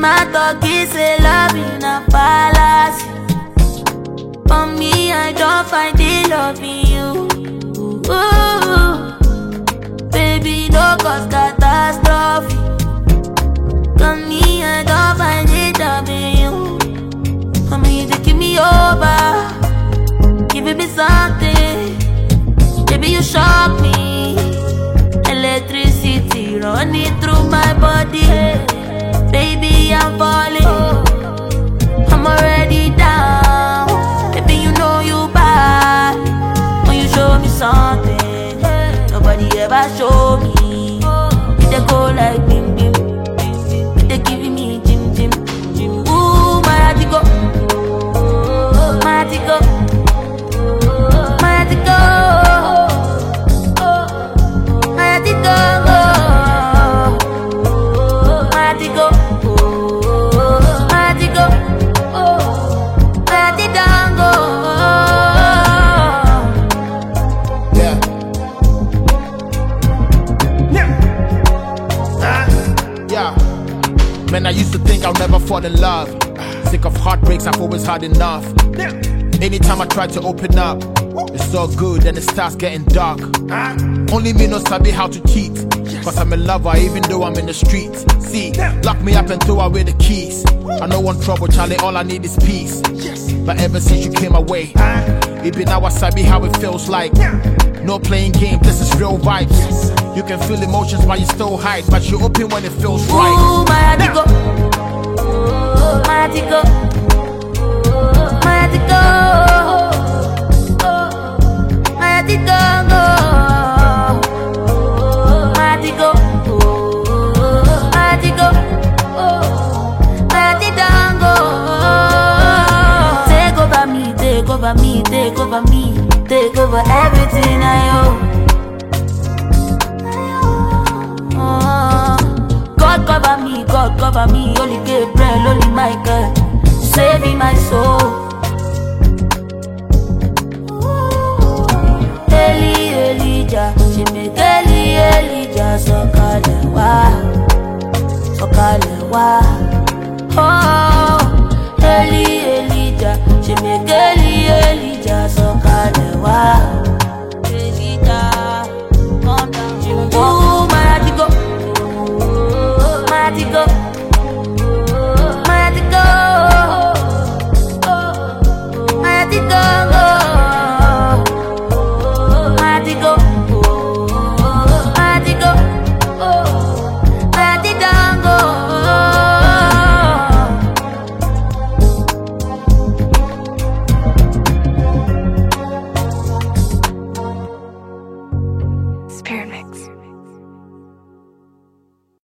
my talkie say love in a palace. For me, I don't find the love in you. Ooh, baby, no cause catastrophe. For me, I don't find the love in you. For me, you give me over, giving me something. Baby, you shock me. Electricity running through my body. Baby, I'm falling. I'm already down. Baby, you know you bad. When you show me something nobody ever show me. They go like bim bim. They giving me jim jim. Ooh, my Atigo, my Atigo, my Atigo. Man, I used to think I'll never fall in love. Sick of heartbreaks, I've always had enough. Anytime I try to open up, it's so good, then it starts getting dark. Only me knows sabi how to cheat, cause I'm a lover even though I'm in the streets. See, lock me up and throw away the keys. I don't want trouble, Charlie, all I need is peace. But ever since you came away, it be now I sabi how it feels like. No playing game, this is real vibes. You can feel emotions but you still hide, but you open when it feels right. Ooh, my Atigo, my Atigo, my Atigo, my Atigo, my Atigo, my Atigo, my Atigo. Take over me, take over me, take over me, take over everything I own. God cover me, holy Gabriel, holy Michael, saving my soul.